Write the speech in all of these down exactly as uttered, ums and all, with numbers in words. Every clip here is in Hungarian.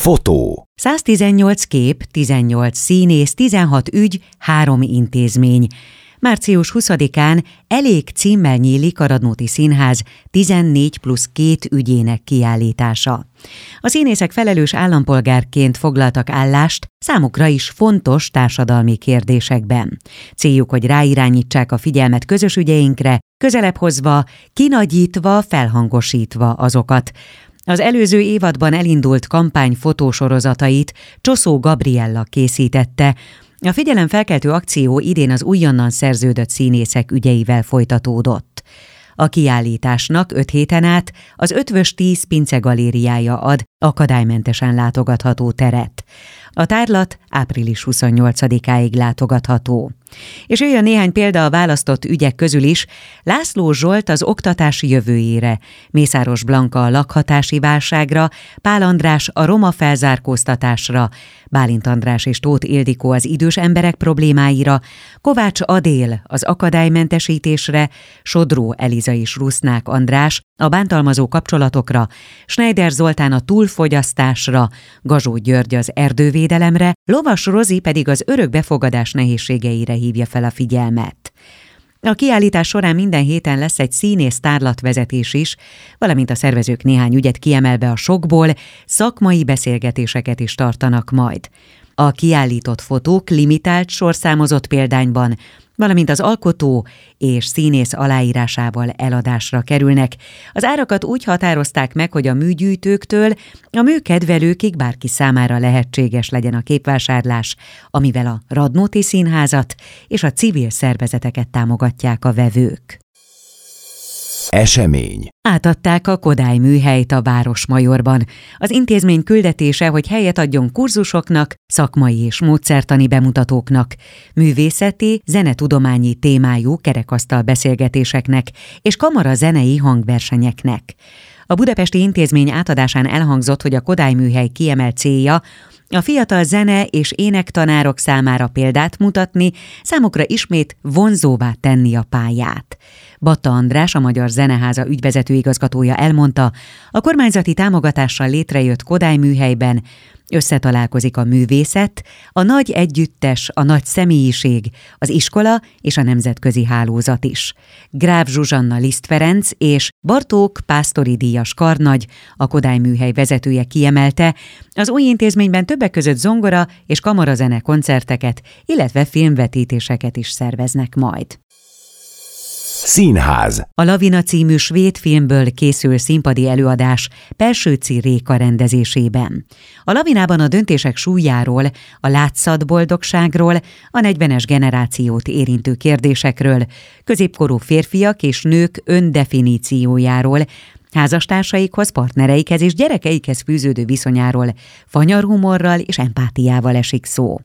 Fotó. száztizennyolc kép, tizennyolc színész, tizenhat ügy, három intézmény. március huszadikán Elég címmel nyílik a Radnóti Színház tizennégy plusz két ügyének kiállítása. A színészek felelős állampolgárként foglaltak állást számukra is fontos társadalmi kérdésekben. Céljuk, hogy ráirányítsák a figyelmet közös ügyeinkre, közelebb hozva, kinagyítva, felhangosítva azokat. Az előző évadban elindult kampány fotósorozatait Csoszó Gabriella készítette. A figyelemfelkeltő akció idén az újonnan szerződött színészek ügyeivel folytatódott. A kiállításnak öt héten át az Ötvös tíz Pince Galériája ad akadálymentesen látogatható teret. A tárlat április huszonnyolcadikáig látogatható. És jöjjön néhány példa a választott ügyek közül is: László Zsolt az oktatás jövőjére, Mészáros Blanka a lakhatási válságra, Pál András a roma felzárkóztatásra, Bálint András és Tóth Ildikó az idős emberek problémáira, Kovács Adél az akadálymentesítésre, Sodró Eliza és Rusznák András a bántalmazó kapcsolatokra, Schneider Zoltán a túlfogyasztásra, Gazsó György az erdővédelemre, Lovas Rozi pedig az örökbefogadás nehézségeire hívja fel a figyelmet. A kiállítás során minden héten lesz egy színész tárlatvezetés is, valamint a szervezők néhány ügyet kiemelve a sokból szakmai beszélgetéseket is tartanak majd. A kiállított fotók limitált sorszámozott példányban, valamint az alkotó és színész aláírásával eladásra kerülnek. Az árakat úgy határozták meg, hogy a műgyűjtőktől a műkedvelőkig bárki számára lehetséges legyen a képvásárlás, amivel a Radnóti Színházat és a civil szervezeteket támogatják a vevők. Esemény. Átadták a Kodály műhelyt a Városmajorban. Az intézmény küldetése, hogy helyet adjon kurzusoknak, szakmai és módszertani bemutatóknak, művészeti, zenetudományi témájú kerekasztal beszélgetéseknek és kamara zenei hangversenyeknek. A budapesti intézmény átadásán elhangzott, hogy a Kodály műhely kiemelt célja a fiatal zene- és énektanárok számára példát mutatni, számukra ismét vonzóvá tenni a pályát. Batta András, a Magyar Zeneháza ügyvezető igazgatója elmondta, a kormányzati támogatással létrejött Kodály műhelyben összetalálkozik a művészet, a nagy együttes, a nagy személyiség, az iskola és a nemzetközi hálózat is. Gráf Zsuzsanna Liszt Ferenc és Bartók Pásztori díjas karnagy, a Kodály műhely vezetője kiemelte, az új intézményben többek között zongora és kamarazene koncerteket, illetve filmvetítéseket is szerveznek majd. Színház. A Lavina című svéd filmből készül színpadi előadás Pelsőci Réka rendezésében. A Lavinában a döntések súlyáról, a látszatboldogságról, a negyvenes generációt érintő kérdésekről, középkorú férfiak és nők öndefiníciójáról, házastársaikhoz, partnereikhez és gyerekeikhez fűződő viszonyáról, fanyarhumorral és empátiával esik szó.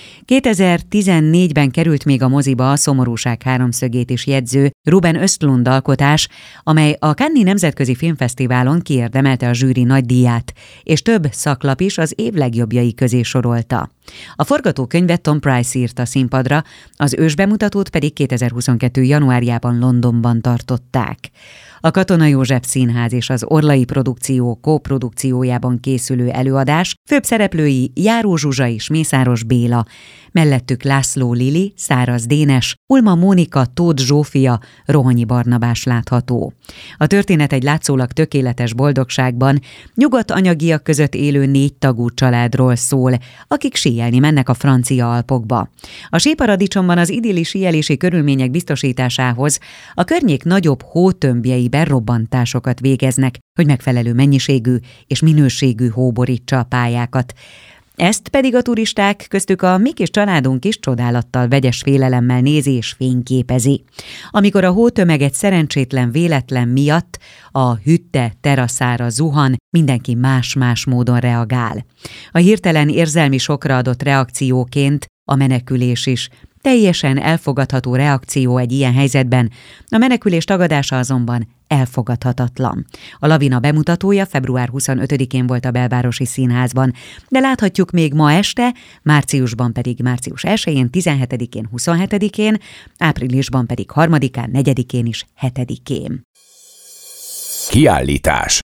kétezer-tizennégyben került még a moziba a Szomorúság háromszögét is jegyző Ruben Östlund alkotás, amely a Cannes-i Nemzetközi Filmfesztiválon kiérdemelte a zsűri nagydíját, és több szaklap is az év legjobbjai közé sorolta. A forgatókönyvet Tom Price írta színpadra, az ősbemutatót pedig kétezer-huszonkettő januárjában Londonban tartották. A Katona József Színház és az Orlai Produkció kóprodukciójában készülő előadás főbb szereplői Járó Zsuzsa és Mészáros Béla, mellettük László Lili, Száraz Dénes, Ulma Mónika, Tóth Zsófia, Rohanyi Barnabás látható. A történet egy látszólag tökéletes boldogságban nyugodt anyagiak között élő négy tagú családról szól, akik síelni mennek a francia Alpokba. A síparadicsomban az idilli síelési körülmények biztosításához a környék nagyobb hótömbjeiben robbantásokat végeznek, hogy megfelelő mennyiségű és minőségű hó borítsa a pályákat. Ezt pedig a turisták, köztük a mi kis családunk is csodálattal, vegyes félelemmel nézi és fényképezi. Amikor a hótömeg egy szerencsétlen véletlen miatt a hütte teraszára zuhan, mindenki más-más módon reagál. A hirtelen érzelmi sokra adott reakcióként a menekülés is teljesen elfogadható reakció egy ilyen helyzetben, a menekülés tagadása azonban elfogadhatatlan. A Lavina bemutatója február huszonötödikén volt a Belvárosi Színházban, de láthatjuk még ma este, márciusban pedig március elsején, tizenhetedikén, huszonhetedikén, áprilisban pedig harmadikán, negyedikén és hetedikén. Kiállítás.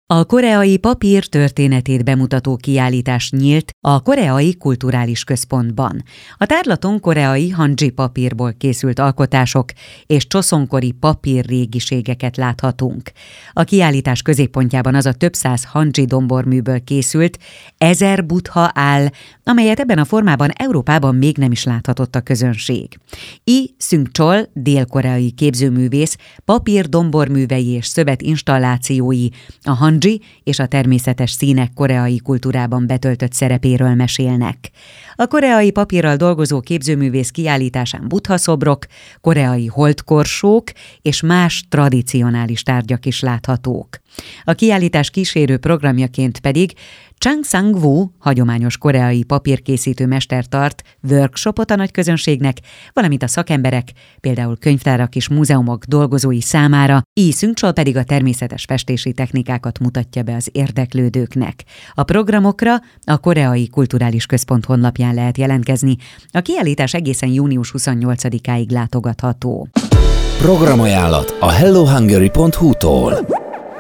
A koreai papír történetét bemutató kiállítás nyílt a Koreai Kulturális Központban. A tárlaton koreai hanji papírból készült alkotások és csoszonkori papír régiségeket láthatunk. A kiállítás középpontjában az a több száz hanji domborműből készült ezer buddha áll, amelyet ebben a formában Európában még nem is láthatott a közönség. Lee Seung-chol, dél-koreai képzőművész, papír domborművei és szövet installációi a hanji és a természetes színek koreai kultúrában betöltött szerepéről mesélnek. A koreai papírral dolgozó képzőművész kiállításán buddha szobrok, koreai holdkorsók és más tradicionális tárgyak is láthatók. A kiállítás kísérő programjaként pedig Chang Sang-woo, hagyományos koreai papírkészítő mester tart workshopot a nagyközönségnek, valamint a szakemberek, például könyvtárak és múzeumok dolgozói számára, Lee Seung-chol pedig a természetes festési technikákat mutatja be az érdeklődőknek. A programokra a Koreai Kulturális Központ honlapján lehet jelentkezni. A kiállítás egészen június huszonnyolcadikáig látogatható. Programajánlat a hello hungary pont hu-tól.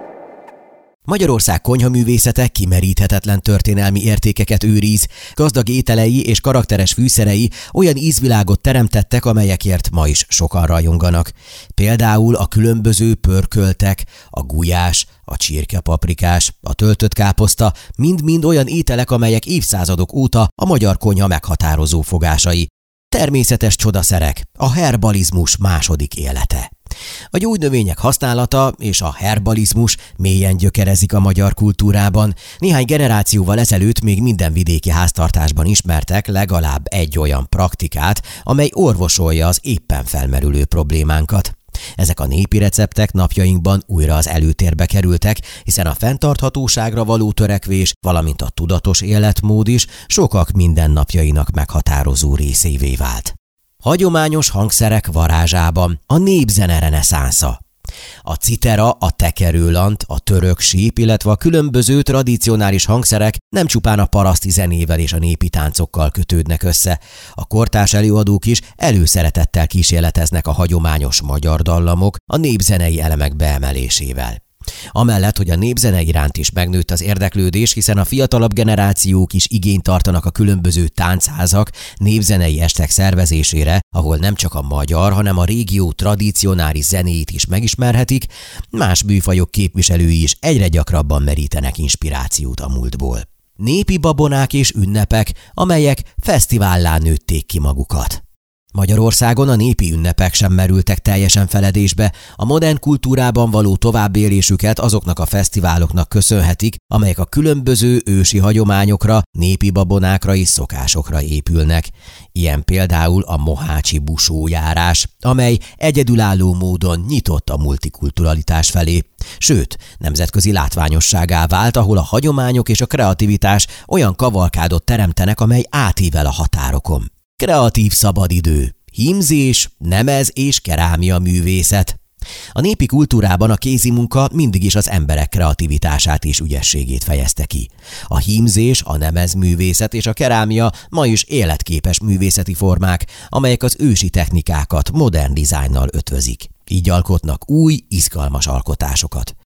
Magyarország konyhaművészete kimeríthetetlen történelmi értékeket őriz, gazdag ételei és karakteres fűszerei olyan ízvilágot teremtettek, amelyekért ma is sokan rajonganak. Például a különböző pörköltek, a gulyás, a csirkepaprikás, a töltött káposzta, mind-mind olyan ételek, amelyek évszázadok óta a magyar konyha meghatározó fogásai. Természetes csodaszerek, a herbalizmus második élete. A gyógynövények használata és a herbalizmus mélyen gyökerezik a magyar kultúrában. Néhány generációval ezelőtt még minden vidéki háztartásban ismertek legalább egy olyan praktikát, amely orvosolja az éppen felmerülő problémánkat. Ezek a népi receptek napjainkban újra az előtérbe kerültek, hiszen a fenntarthatóságra való törekvés, valamint a tudatos életmód is sokak mindennapjainak meghatározó részévé vált. Hagyományos hangszerek varázsában a népzene reneszánsza. A citera, a tekerőlant, a török síp, illetve a különböző tradicionális hangszerek nem csupán a paraszti zenével és a népi táncokkal kötődnek össze. A kortárs előadók is előszeretettel kísérleteznek a hagyományos magyar dallamok a népzenei elemek beemelésével. Amellett, hogy a népzene iránt is megnőtt az érdeklődés, hiszen a fiatalabb generációk is igényt tartanak a különböző táncházak, népzenei estek szervezésére, ahol nem csak a magyar, hanem a régió tradicionális zenéit is megismerhetik, más műfajok képviselői is egyre gyakrabban merítenek inspirációt a múltból. Népi babonák és ünnepek, amelyek fesztivállá nőtték ki magukat. Magyarországon a népi ünnepek sem merültek teljesen feledésbe, a modern kultúrában való továbbélésüket azoknak a fesztiváloknak köszönhetik, amelyek a különböző ősi hagyományokra, népi babonákra és szokásokra épülnek. Ilyen például a mohácsi busójárás, amely egyedülálló módon nyitott a multikulturalitás felé. Sőt, nemzetközi látványosságá vált, ahol a hagyományok és a kreativitás olyan kavalkádot teremtenek, amely átível a határokon. Kreatív szabadidő, hímzés, nemez és kerámia művészet. A népi kultúrában a kézimunka mindig is az emberek kreativitását és ügyességét fejezte ki. A hímzés, a nemezművészet és a kerámia ma is életképes művészeti formák, amelyek az ősi technikákat modern dizájnnal ötvözik. Így alkotnak új, izgalmas alkotásokat.